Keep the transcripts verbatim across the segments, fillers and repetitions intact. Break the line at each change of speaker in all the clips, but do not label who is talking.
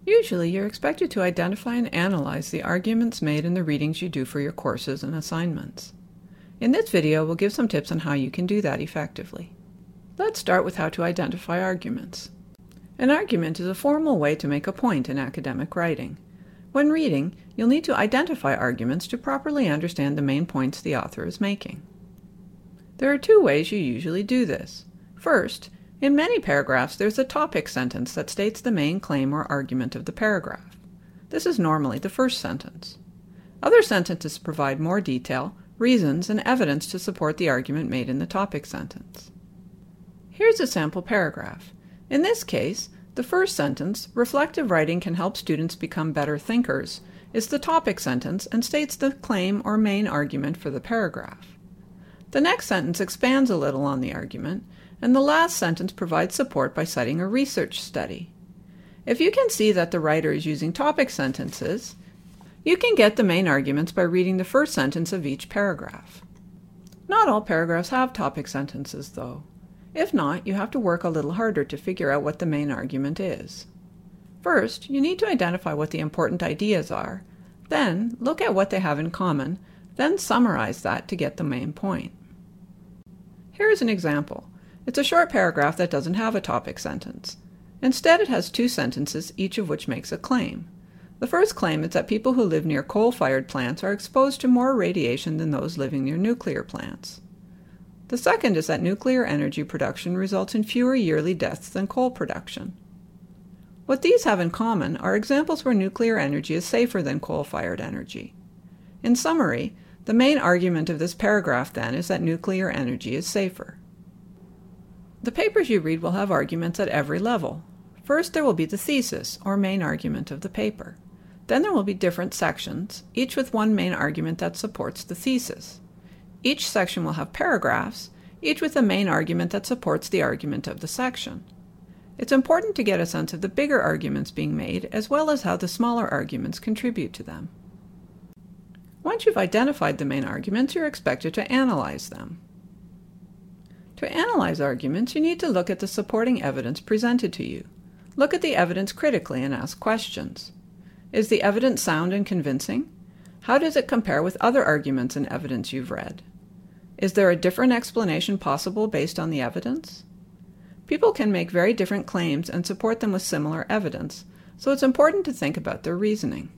Usually, you're expected to identify and analyze the arguments made in the readings you do for your courses and assignments. In this video, we'll give some tips on how you can do that effectively. Let's start with how to identify arguments. An argument is a formal way to make a point in academic writing. When reading, you'll need to identify arguments to properly understand the main points the author is making. There are two ways you usually do this. First, in many paragraphs, there's a topic sentence that states the main claim or argument of the paragraph. This is normally the first sentence. Other sentences provide more detail, reasons, and evidence to support the argument made in the topic sentence. Here's a sample paragraph. In this case, the first sentence, "Reflective writing can help students become better thinkers," is the topic sentence and states the claim or main argument for the paragraph. The next sentence expands a little on the argument, and the last sentence provides support by citing a research study. If you can see that the writer is using topic sentences, you can get the main arguments by reading the first sentence of each paragraph. Not all paragraphs have topic sentences, though. If not, you have to work a little harder to figure out what the main argument is. First, you need to identify what the important ideas are, then look at what they have in common, then summarize that to get the main point. Here is an example. It's a short paragraph that doesn't have a topic sentence. Instead, it has two sentences, each of which makes a claim. The first claim is that people who live near coal-fired plants are exposed to more radiation than those living near nuclear plants. The second is that nuclear energy production results in fewer yearly deaths than coal production. What these have in common are examples where nuclear energy is safer than coal-fired energy. In summary, the main argument of this paragraph, then, is that nuclear energy is safer. The papers you read will have arguments at every level. First, there will be the thesis, or main argument of the paper. Then there will be different sections, each with one main argument that supports the thesis. Each section will have paragraphs, each with a main argument that supports the argument of the section. It's important to get a sense of the bigger arguments being made, as well as how the smaller arguments contribute to them. Once you've identified the main arguments, you're expected to analyze them. To analyze arguments, you need to look at the supporting evidence presented to you. Look at the evidence critically and ask questions. Is the evidence sound and convincing? How does it compare with other arguments and evidence you've read? Is there a different explanation possible based on the evidence? People can make very different claims and support them with similar evidence, so it's important to think about their reasoning.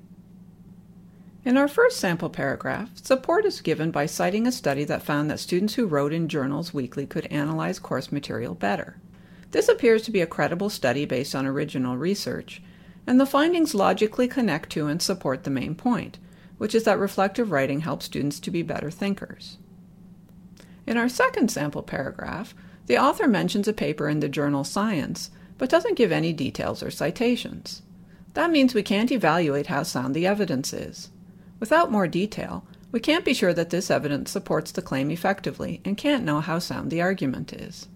In our first sample paragraph, support is given by citing a study that found that students who wrote in journals weekly could analyze course material better. This appears to be a credible study based on original research, and the findings logically connect to and support the main point, which is that reflective writing helps students to be better thinkers. In our second sample paragraph, the author mentions a paper in the journal Science, but doesn't give any details or citations. That means we can't evaluate how sound the evidence is. Without more detail, we can't be sure that this evidence supports the claim effectively and can't know how sound the argument is.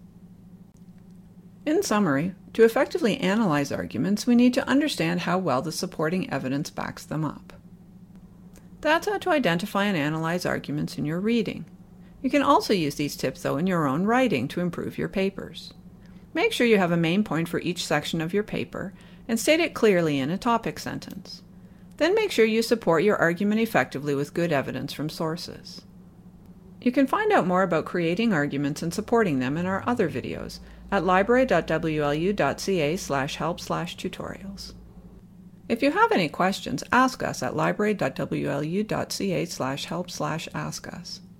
In summary, to effectively analyze arguments, we need to understand how well the supporting evidence backs them up. That's how to identify and analyze arguments in your reading. You can also use these tips, though, in your own writing to improve your papers. Make sure you have a main point for each section of your paper and state it clearly in a topic sentence. Then make sure you support your argument effectively with good evidence from sources. You can find out more about creating arguments and supporting them in our other videos at library dot w l u dot c a slash help slash tutorials. If you have any questions, ask us at library dot w l u dot c a slash help slash ask us.